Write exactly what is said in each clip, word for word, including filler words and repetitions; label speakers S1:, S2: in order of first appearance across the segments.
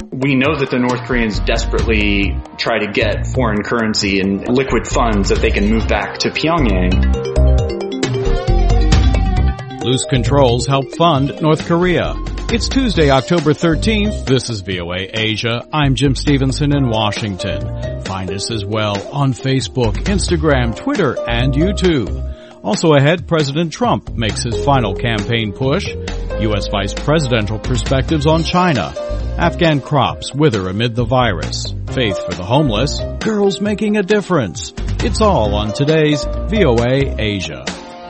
S1: We know that the North Koreans desperately try to get foreign currency and liquid funds that they can move back to Pyongyang.
S2: Loose controls help fund North Korea. It's Tuesday, October thirteenth. This is V O A Asia. I'm Jim Stevenson in Washington. Find us as well on Facebook, Instagram, Twitter, and YouTube. Also ahead, President Trump makes his final campaign push. U S vice presidential perspectives on China. Afghan crops wither amid the virus. Faith for the homeless. Girls making a difference. It's all on today's V O A Asia.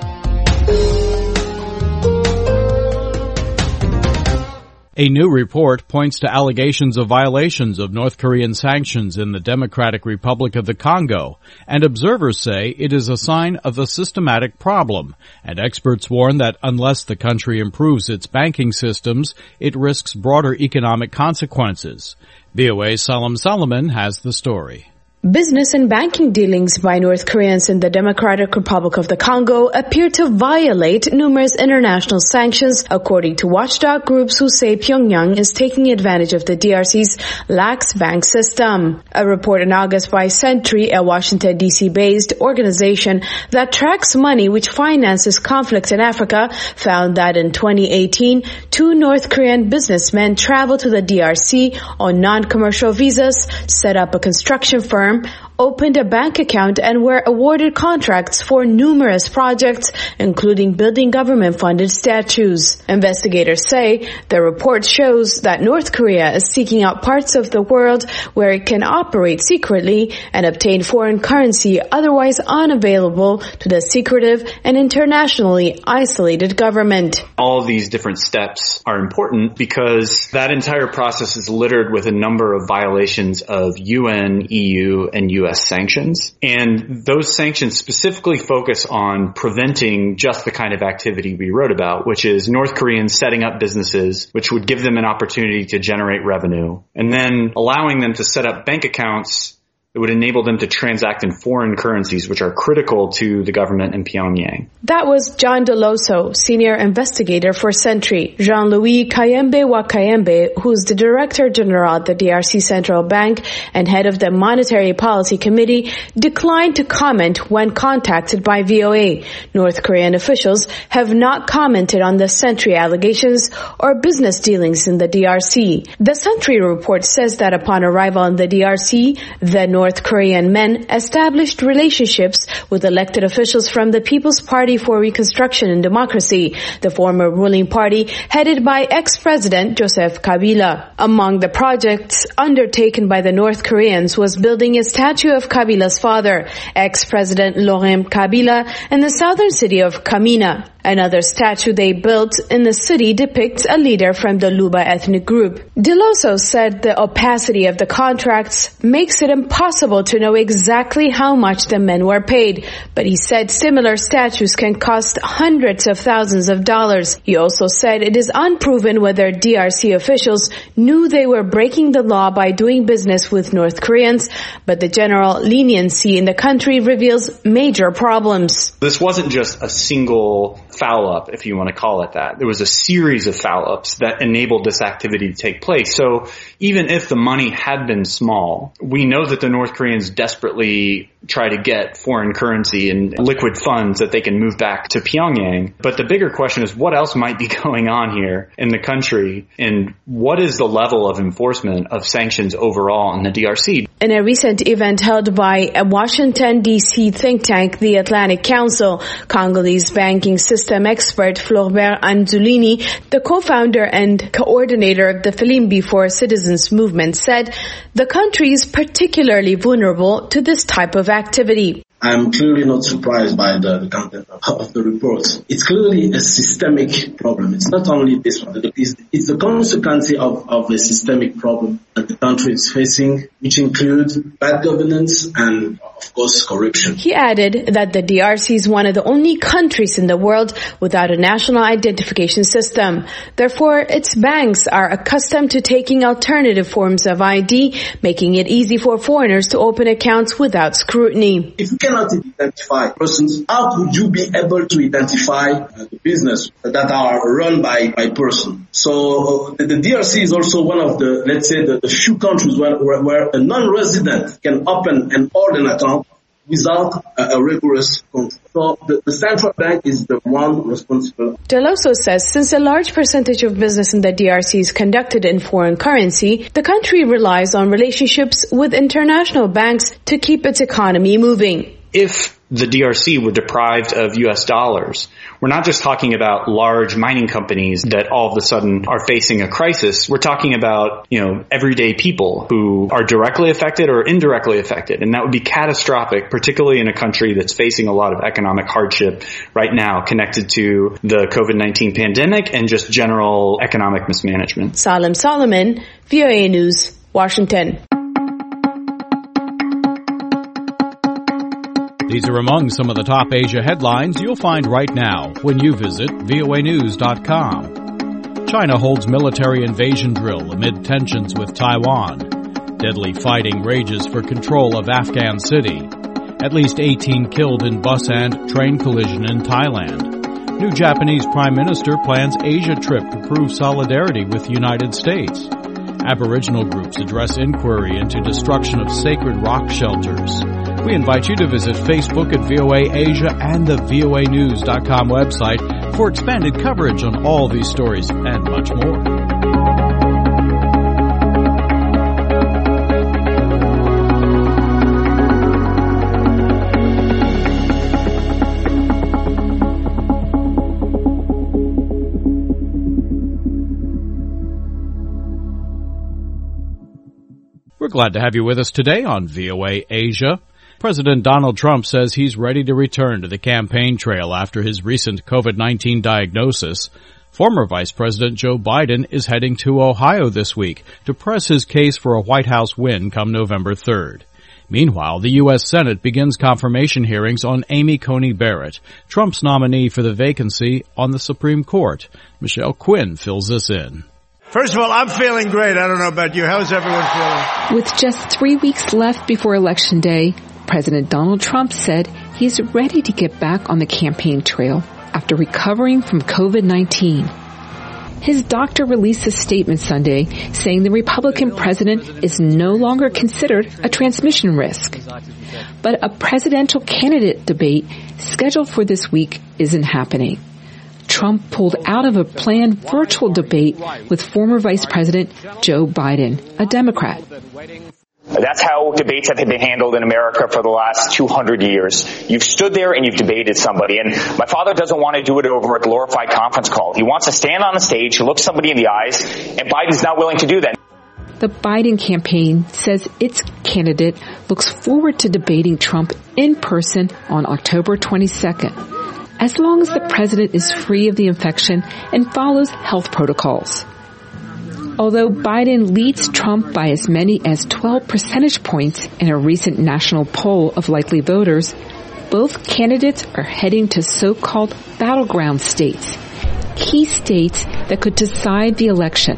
S2: A new report points to allegations of violations of North Korean sanctions in the Democratic Republic of the Congo, and observers say it is a sign of a systematic problem, and experts warn that unless the country improves its banking systems, it risks broader economic consequences. V O A's Salam Solomon has the story.
S3: Business and banking dealings by North Koreans in the Democratic Republic of the Congo appear to violate numerous international sanctions, according to watchdog groups who say Pyongyang is taking advantage of the D R C's lax bank system. A report in August by Sentry, a Washington, D C-based organization that tracks money which finances conflict in Africa, found that in twenty eighteen, two North Korean businessmen traveled to the D R C on non-commercial visas, set up a construction firm, opened a bank account, and were awarded contracts for numerous projects, including building government-funded statues. Investigators say the report shows that North Korea is seeking out parts of the world where it can operate secretly and obtain foreign currency otherwise unavailable to the secretive and internationally isolated government.
S1: All of these different steps are important because that entire process is littered with a number of violations of U N, E U, and U S sanctions. And those sanctions specifically focus on preventing just the kind of activity we wrote about, which is North Koreans setting up businesses, which would give them an opportunity to generate revenue, and then allowing them to set up bank accounts that would enable them to transact in foreign currencies, which are critical to the government in Pyongyang.
S3: That was John Deloso, senior investigator for Sentry. Jean-Louis Kayembe Wakayembe, who's the Director General at the D R C Central Bank and head of the Monetary Policy Committee, declined to comment when contacted by V O A. North Korean officials have not commented on the Sentry allegations or business dealings in the D R C. The Sentry report says that upon arrival in the D R C, the North North Korean men established relationships with elected officials from the People's Party for Reconstruction and Democracy, the former ruling party headed by ex-president Joseph Kabila. Among the projects undertaken by the North Koreans was building a statue of Kabila's father, ex-president Laurent Kabila, in the southern city of Kamina. Another statue they built in the city depicts a leader from the Luba ethnic group. Deloso said the opacity of the contracts makes it impossible to know exactly how much the men were paid, but he said similar statues can cost hundreds of thousands of dollars. He also said it is unproven whether D R C officials knew they were breaking the law by doing business with North Koreans, but the general leniency in the country reveals major problems.
S1: This wasn't just a single foul-up, if you want to call it that. There was a series of foul-ups that enabled this activity to take place. So even if the money had been small, we know that the North Koreans desperately try to get foreign currency and liquid funds that they can move back to Pyongyang. But the bigger question is what else might be going on here in the country, and what is the level of enforcement of sanctions overall in the D R C?
S3: In a recent event held by a Washington, D C think tank, the Atlantic Council, Congolese banking system expert Floribert Anzulini, the co-founder and coordinator of the Filimbi for Citizens movement, said the country is particularly vulnerable to this type of activity.
S4: I'm clearly not surprised by the, the content of the report. It's clearly a systemic problem. It's not only this one. It's, it's the consequence of, of a systemic problem that the country is facing, which includes bad governance and of course, corruption.
S3: He added that the D R C is one of the only countries in the world without a national identification system. Therefore, its banks are accustomed to taking alternative forms of I D, making it easy for foreigners to open accounts without scrutiny.
S4: If you cannot identify persons, how could you be able to identify uh, the business that are run by, by person? So uh, the, the D R C is also one of the, let's say, the, the few countries where, where, where a non-resident can open and hold an account without a, a rigorous control. So the, the central bank is the one responsible.
S3: Deloso says since a large percentage of business in the D R C is conducted in foreign currency, the country relies on relationships with international banks to keep its economy moving.
S1: If the D R C were deprived of U S dollars, we're not just talking about large mining companies that all of a sudden are facing a crisis. We're talking about, you know, everyday people who are directly affected or indirectly affected. And that would be catastrophic, particularly in a country that's facing a lot of economic hardship right now connected to the COVID nineteen pandemic and just general economic mismanagement.
S3: Salim Solomon, V O A News, Washington.
S2: These are among some of the top Asia headlines you'll find right now when you visit V O A news dot com. China holds military invasion drill amid tensions with Taiwan. Deadly fighting rages for control of Afghan city. At least eighteen killed in bus and train collision in Thailand. New Japanese Prime Minister plans Asia trip to prove solidarity with United States. Aboriginal groups address inquiry into destruction of sacred rock shelters. We invite you to visit Facebook at V O A Asia and the V O A news dot com website for expanded coverage on all these stories and much more. We're glad to have you with us today on V O A Asia. President Donald Trump says he's ready to return to the campaign trail after his recent COVID nineteen diagnosis. Former Vice President Joe Biden is heading to Ohio this week to press his case for a White House win come November third. Meanwhile, the U S Senate begins confirmation hearings on Amy Coney Barrett, Trump's nominee for the vacancy on the Supreme Court. Michelle Quinn fills this in.
S5: First of all, I'm feeling great. I don't know about you. How's everyone feeling?
S6: With just three weeks left before Election Day, President Donald Trump said he's ready to get back on the campaign trail after recovering from COVID nineteen. His doctor released a statement Sunday saying the Republican president is no longer considered a transmission risk. But a presidential candidate debate scheduled for this week isn't happening. Trump pulled out of a planned virtual debate with former Vice President Joe Biden, a Democrat.
S7: That's how debates have been handled in America for the last two hundred years. You've stood there and you've debated somebody. And my father doesn't want to do it over a glorified conference call. He wants to stand on the stage, look somebody in the eyes, and Biden's not willing to do that.
S6: The Biden campaign says its candidate looks forward to debating Trump in person on October twenty-second, as long as the president is free of the infection and follows health protocols. Although Biden leads Trump by as many as twelve percentage points in a recent national poll of likely voters, both candidates are heading to so-called battleground states, key states that could decide the election.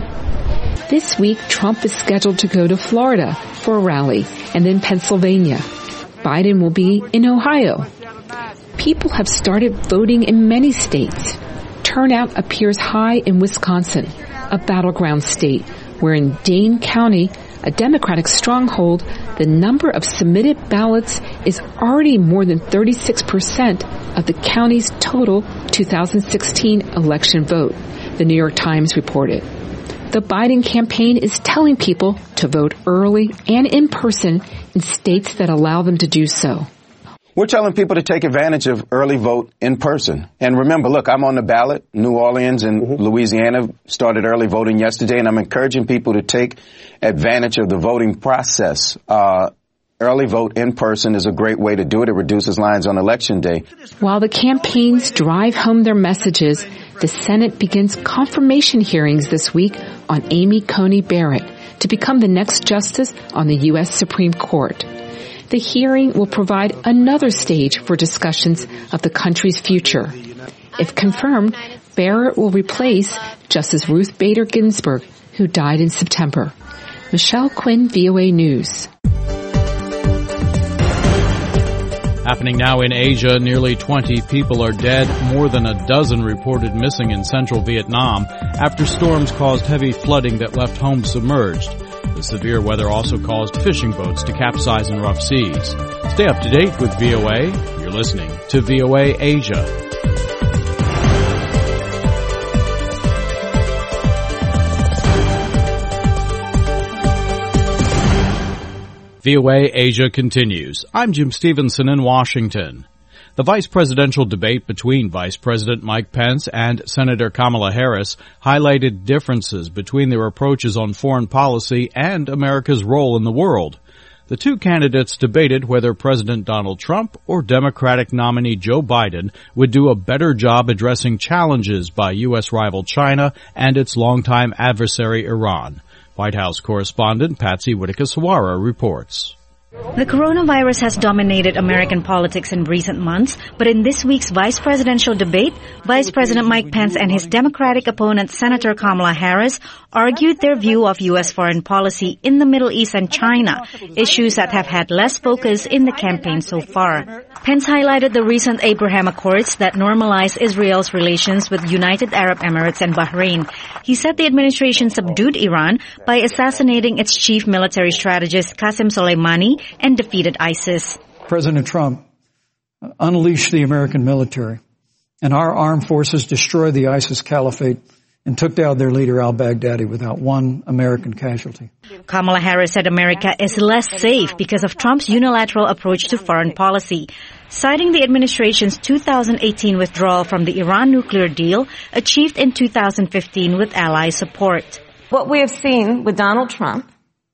S6: This week, Trump is scheduled to go to Florida for a rally and then Pennsylvania. Biden will be in Ohio. People have started voting in many states. Turnout appears high in Wisconsin, a battleground state, where in Dane County, a Democratic stronghold, the number of submitted ballots is already more than thirty-six percent of the county's total two thousand sixteen election vote, the New York Times reported. The Biden campaign is telling people to vote early and in person in states that allow them to do so.
S8: We're telling people to take advantage of early vote in person. And remember, look, I'm on the ballot. New Orleans and mm-hmm. Louisiana started early voting yesterday, and I'm encouraging people to take advantage of the voting process. Uh, early vote in person is a great way to do it. It reduces lines on Election Day.
S6: While the campaigns drive home their messages, the Senate begins confirmation hearings this week on Amy Coney Barrett to become the next justice on the U S Supreme Court. the hearing will provide another stage for discussions of the country's future. If confirmed, Barrett will replace Justice Ruth Bader Ginsburg, who died in September. Michelle Quinn, V O A News.
S2: Happening now in Asia, nearly twenty people are dead, more than a dozen reported missing in central Vietnam after storms caused heavy flooding that left homes submerged. The severe weather also caused fishing boats to capsize in rough seas. Stay up to date with V O A. You're listening to V O A Asia. V O A Asia continues. I'm Jim Stevenson in Washington. The vice presidential debate between Vice President Mike Pence and Senator Kamala Harris highlighted differences between their approaches on foreign policy and America's role in the world. The two candidates debated whether President Donald Trump or Democratic nominee Joe Biden would do a better job addressing challenges by U S rival China and its longtime adversary Iran. White House correspondent Patsy Widakuswara reports.
S9: The coronavirus has dominated American politics in recent months, but in this week's vice presidential debate, Vice President Mike Pence and his Democratic opponent Senator Kamala Harris argued their view of U S foreign policy in the Middle East and China, issues that have had less focus in the campaign so far. Pence highlighted the recent Abraham Accords that normalize Israel's relations with United Arab Emirates and Bahrain. He said the administration subdued Iran by assassinating its chief military strategist Qasem Soleimani and defeated ISIS.
S10: President Trump unleashed the American military, and our armed forces destroyed the ISIS caliphate and took down their leader al-Baghdadi without one American casualty.
S9: Kamala Harris said America is less safe because of Trump's unilateral approach to foreign policy, citing the administration's two thousand eighteen withdrawal from the Iran nuclear deal achieved in two thousand fifteen with ally support.
S11: What we have seen with Donald Trump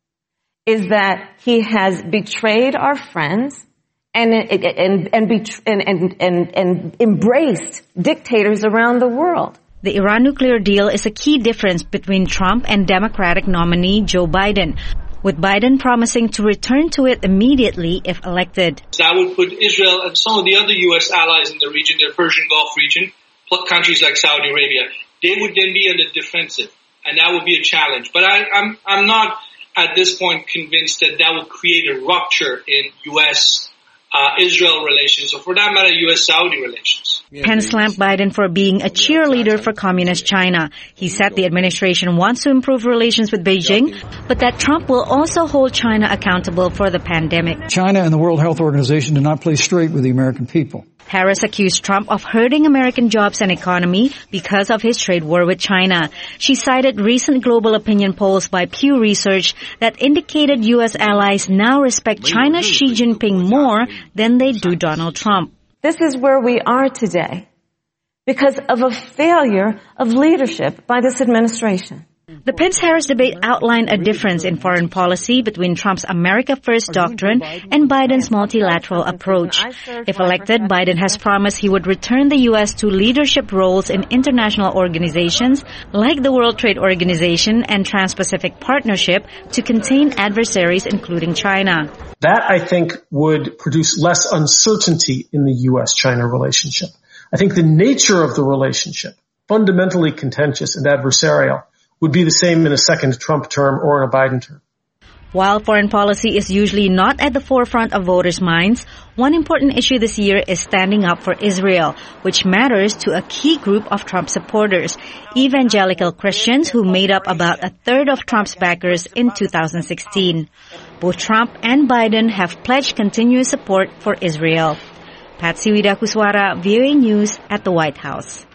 S11: is that he has betrayed our friends and and and, and, and, and, and embraced dictators around the world.
S9: The Iran nuclear deal is a key difference between Trump and Democratic nominee Joe Biden, with Biden promising to return to it immediately if elected.
S12: That would put Israel and some of the other U S allies in the region, the Persian Gulf region, countries like Saudi Arabia, they would then be on the defensive, and that would be a challenge. But I, I'm I'm not at this point convinced that that will create a rupture in U S Uh, Israel relations, or for that matter, U S Saudi relations.
S9: Pence slammed Biden for being a cheerleader for communist China. He said the administration wants to improve relations with Beijing, but that Trump will also hold China accountable for the pandemic.
S10: China and the World Health Organization did not play straight with the American people.
S9: Harris accused Trump of hurting American jobs and economy because of his trade war with China. She cited recent global opinion polls by Pew Research that indicated U S allies now respect China's Xi Jinping more than they do Donald Trump.
S11: This is where we are today because of a failure of leadership by this administration.
S9: The Pence-Harris debate outlined a difference in foreign policy between Trump's America First doctrine and Biden's multilateral approach. If elected, Biden has promised he would return the U S to leadership roles in international organizations like the World Trade Organization and Trans-Pacific Partnership to contain adversaries, including China.
S13: That, I think, would produce less uncertainty in the U S China relationship. I think the nature of the relationship, fundamentally contentious and adversarial, would be the same in a second Trump term or in a Biden term.
S9: While foreign policy is usually not at the forefront of voters' minds, one important issue this year is standing up for Israel, which matters to a key group of Trump supporters, evangelical Christians who made up about a third of Trump's backers in two thousand sixteen. Both Trump and Biden have pledged continuous support for Israel. Patsy Widakuswara, V O A News at the White House.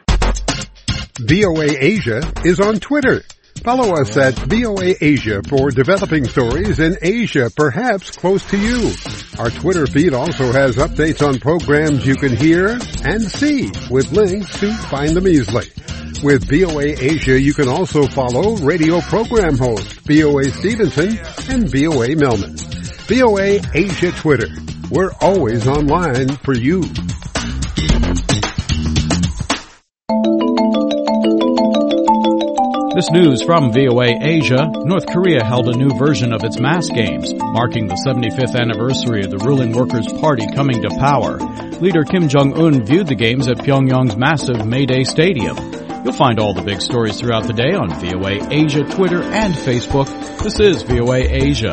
S14: V O A Asia is on Twitter. Follow us at V O A Asia for developing stories in Asia, perhaps close to you. Our Twitter feed also has updates on programs you can hear and see with links to find them easily. With V O A Asia, you can also follow radio program hosts V O A Stevenson and V O A Millman. V O A Asia Twitter. We're always online for you.
S2: This news from V O A Asia. North Korea held a new version of its mass games, marking the seventy-fifth anniversary of the ruling Workers' Party coming to power. Leader Kim Jong-un viewed the games at Pyongyang's massive May Day Stadium. You'll find all the big stories throughout the day on V O A Asia, Twitter, and Facebook. This is V O A Asia.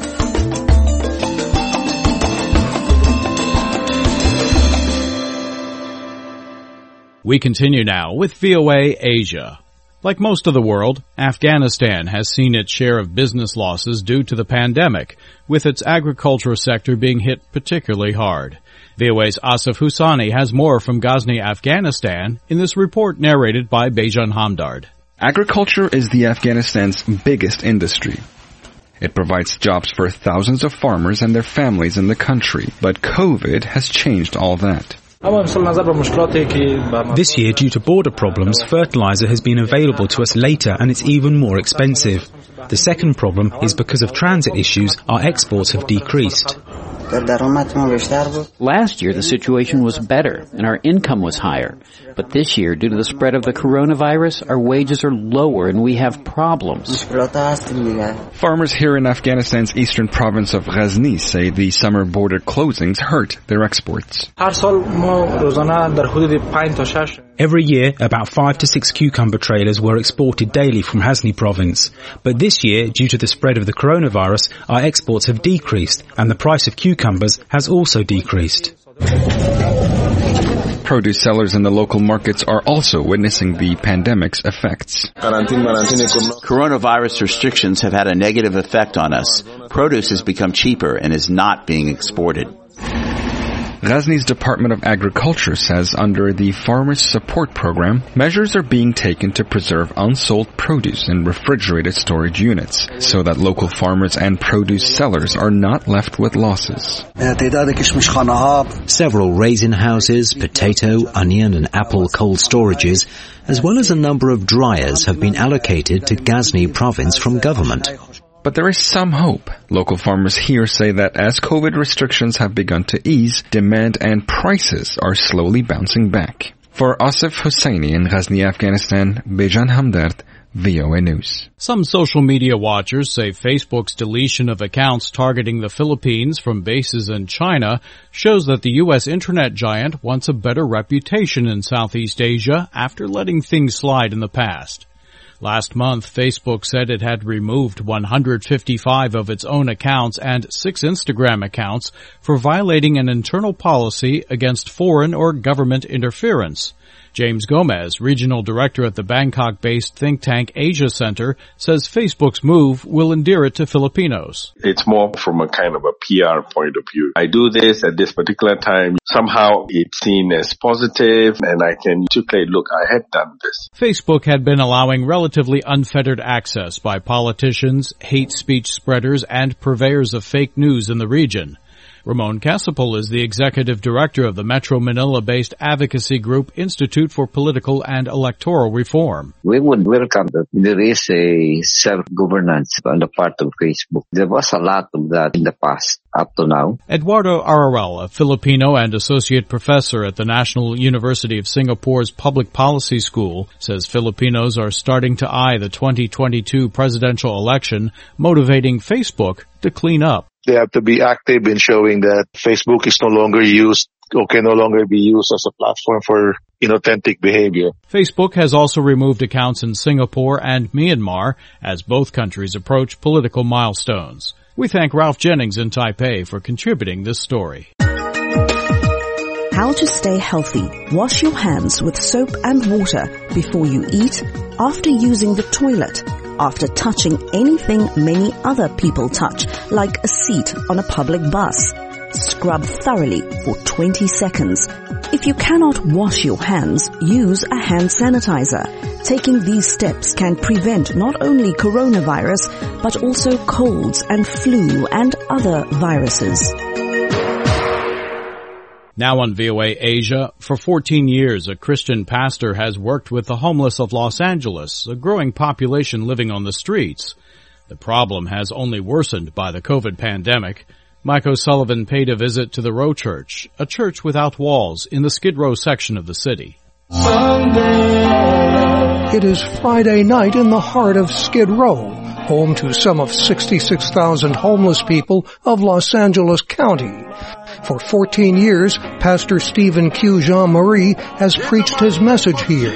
S2: We continue now with V O A Asia. Like most of the world, Afghanistan has seen its share of business losses due to the pandemic, with its agricultural sector being hit particularly hard. V O A's Asif Husani has more from Ghazni, Afghanistan, in this report narrated by Bejan Hamdard.
S15: Agriculture is the Afghanistan's biggest industry. It provides jobs for thousands of farmers and their families in the country, but COVID has changed all that.
S16: This year, due to border problems, fertilizer has been available to us later and it's even more expensive. The second problem is because of transit issues, our exports have decreased.
S17: Last year, the situation was better and our income was higher. But this year, due to the spread of the coronavirus, our wages are lower and we have problems.
S15: Farmers here in Afghanistan's eastern province of Ghazni say the summer border closings hurt their exports.
S16: Every year, about five to six cucumber trailers were exported daily from Ghazni province. But this year, due to the spread of the coronavirus, our exports have decreased and the price of cucumbers has also decreased.
S15: Produce sellers in the local markets are also witnessing the pandemic's effects.
S18: Coronavirus restrictions have had a negative effect on us. Produce has become cheaper and is not being exported.
S15: Ghazni's Department of Agriculture says under the Farmers Support Program, measures are being taken to preserve unsold produce in refrigerated storage units so that local farmers and produce sellers are not left with losses.
S19: Several raisin houses, potato, onion and apple cold storages, as well as a number of dryers have been allocated to Ghazni province from government.
S15: But there is some hope. Local farmers here say that as COVID restrictions have begun to ease, demand and prices are slowly bouncing back. For Asif Hussaini in Ghazni, Afghanistan, Bejan Hamdard, V O A News.
S2: Some social media watchers say Facebook's deletion of accounts targeting the Philippines from bases in China shows that the U S internet giant wants a better reputation in Southeast Asia after letting things slide in the past. Last month, Facebook said it had removed one hundred fifty-five of its own accounts and six Instagram accounts for violating an internal policy against foreign or government interference. James Gomez, regional director at the Bangkok-based think tank Asia Center, says Facebook's move will endear it to Filipinos.
S20: It's more from a kind of a P R point of view. I do this at this particular time. Somehow it's seen as positive and I can articulate, look, I had done this.
S2: Facebook had been allowing relatively unfettered access by politicians, hate speech spreaders, and purveyors of fake news in the region. Ramon Casapol is the executive director of the Metro Manila-based advocacy group Institute for Political and Electoral Reform.
S21: We would welcome that there is a self-governance on the part of Facebook. There was a lot of that in the past up to now.
S2: Eduardo Ararel, a Filipino and associate professor at the National University of Singapore's Public Policy School, says Filipinos are starting to eye the twenty twenty-two presidential election, motivating Facebook to clean up.
S22: They have to be active in showing that Facebook is no longer used or can no longer be used as a platform for inauthentic behavior.
S2: Facebook has also removed accounts in Singapore and Myanmar as both countries approach political milestones. We thank Ralph Jennings in Taipei for contributing this story.
S23: How to stay healthy. Wash your hands with soap and water before you eat, after using the toilet, after touching anything many other people touch, like a seat on a public bus. Scrub thoroughly for twenty seconds. If you cannot wash your hands, use a hand sanitizer. Taking these steps can prevent not only coronavirus, but also colds and flu and other viruses.
S2: Now on V O A Asia, for fourteen years, a Christian pastor has worked with the homeless of Los Angeles, a growing population living on the streets. The problem has only worsened by the COVID pandemic. Mike O'Sullivan paid a visit to the Row Church, a church without walls in the Skid Row section of the city.
S1: It is Friday night in the heart of Skid Row, home to some of sixty-six thousand homeless people of Los Angeles County. For fourteen years, Pastor Stephen Q. Jean-Marie has preached his message here.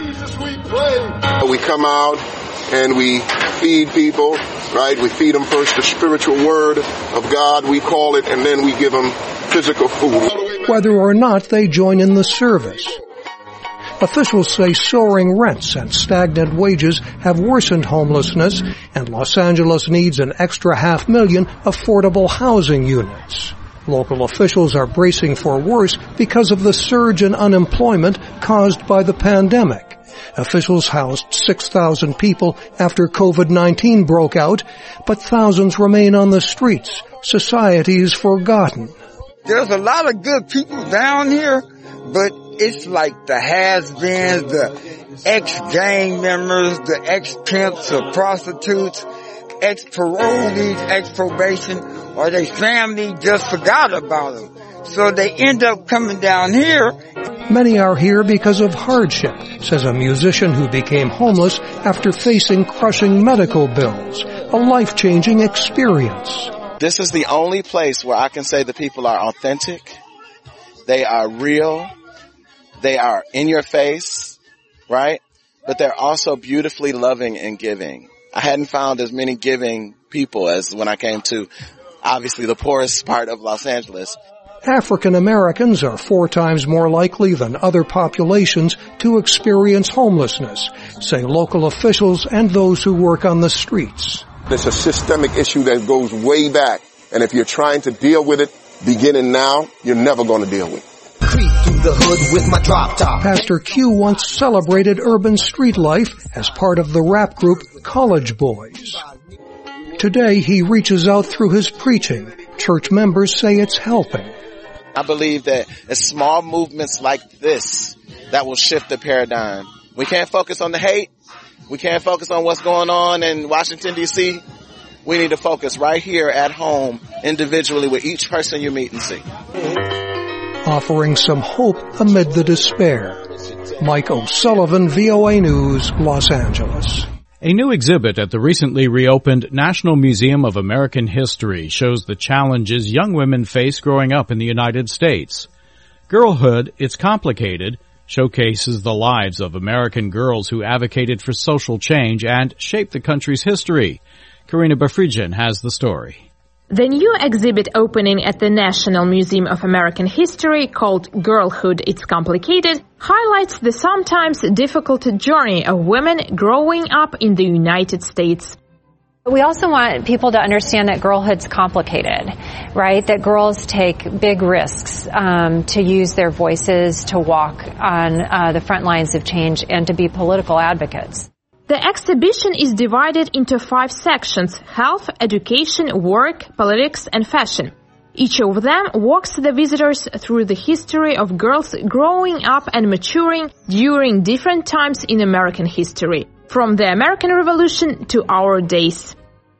S3: We come out and we feed people, right? We feed them first the spiritual word of God, we call it, and then we give them physical food.
S1: Whether or not they join in the service. Officials say soaring rents and stagnant wages have worsened homelessness, and Los Angeles needs an extra half million affordable housing units. Local officials are bracing for worse because of the surge in unemployment caused by the pandemic. Officials housed six thousand people after COVID nineteen broke out, but thousands remain on the streets. Society is forgotten.
S4: There's a lot of good people down here, but it's like the has-beens, the ex-gang members, the ex-pimps, the prostitutes, ex-parolees, ex-probation, or their family just forgot about them. So they end up coming down here.
S1: Many are here because of hardship, says a musician who became homeless after facing crushing medical bills. A life-changing experience.
S24: This is the only place where I can say the people are authentic. They are real. They are in your face, right? But they're also beautifully loving and giving. I hadn't found as many giving people as when I came to, obviously, the poorest part of Los Angeles.
S1: African Americans are four times more likely than other populations to experience homelessness, say local officials and those who work on the streets.
S3: It's a systemic issue that goes way back, and if you're trying to deal with it beginning now, you're never going to deal with it.
S25: Creep through the hood with my drop top.
S1: Pastor Q once celebrated urban street life as part of the rap group College Boys. Today he reaches out through his preaching. Church members say it's helping.
S24: I believe that it's small movements like this that will shift the paradigm. We can't focus on the hate. We can't focus on what's going on in Washington, D C We need to focus right here at home, individually, with each person you meet and see.
S1: Offering some hope amid the despair. Mike O'Sullivan, V O A News, Los Angeles.
S2: A new exhibit at the recently reopened National Museum of American History shows the challenges young women face growing up in the United States. Girlhood, It's Complicated showcases the lives of American girls who advocated for social change and shaped the country's history. Karina Bafridjan has the story.
S26: The new exhibit opening at the National Museum of American History, called Girlhood, It's Complicated, highlights the sometimes difficult journey of women growing up in the United States.
S27: We also want people to understand that girlhood's complicated, right? That girls take big risks um, to use their voices, to walk on uh, the front lines of change, and to be political advocates.
S26: The exhibition is divided into five sections: health, education, work, politics, and fashion. Each of them walks the visitors through the history of girls growing up and maturing during different times in American history, from the American Revolution to our days.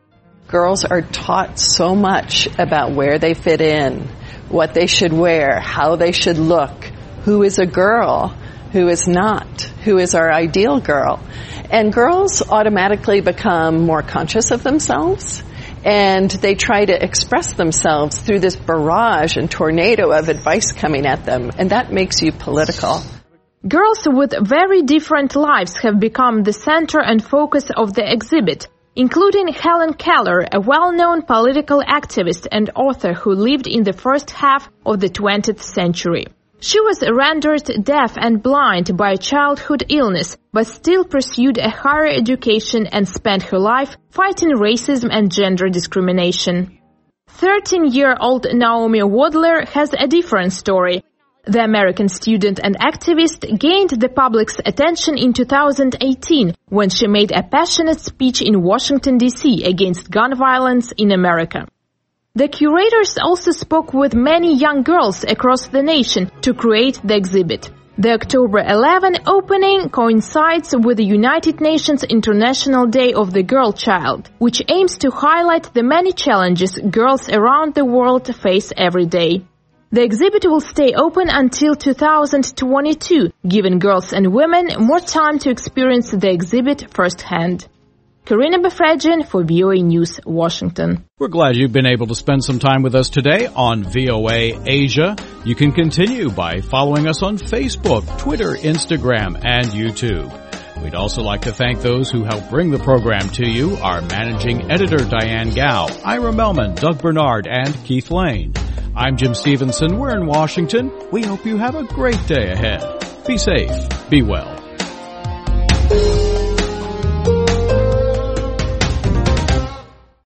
S28: Girls are taught so much about where they fit in, what they should wear, how they should look, who is a girl, who is not, who is our ideal girl. And girls automatically become more conscious of themselves, and they try to express themselves through this barrage and tornado of advice coming at them, and that makes you political.
S26: Girls with very different lives have become the center and focus of the exhibit, including Helen Keller, a well-known political activist and author who lived in the first half of the twentieth century. She was rendered deaf and blind by a childhood illness, but still pursued a higher education and spent her life fighting racism and gender discrimination. thirteen-year-old Naomi Wadler has a different story. The American student and activist gained the public's attention in two thousand eighteen when she made a passionate speech in Washington, D C against gun violence in America. The curators also spoke with many young girls across the nation to create the exhibit. The October eleventh opening coincides with the United Nations International Day of the Girl Child, which aims to highlight the many challenges girls around the world face every day. The exhibit will stay open until two thousand twenty-two, giving girls and women more time to experience the exhibit firsthand. Karina Befredjian for V O A News, Washington.
S2: We're glad you've been able to spend some time with us today on V O A Asia. You can continue by following us on Facebook, Twitter, Instagram, and YouTube. We'd also like to thank those who helped bring the program to you, our managing editor Diane Gao, Ira Melman, Doug Bernard, and Keith Lane. I'm Jim Stevenson. We're in Washington. We hope you have a great day ahead. Be safe. Be well.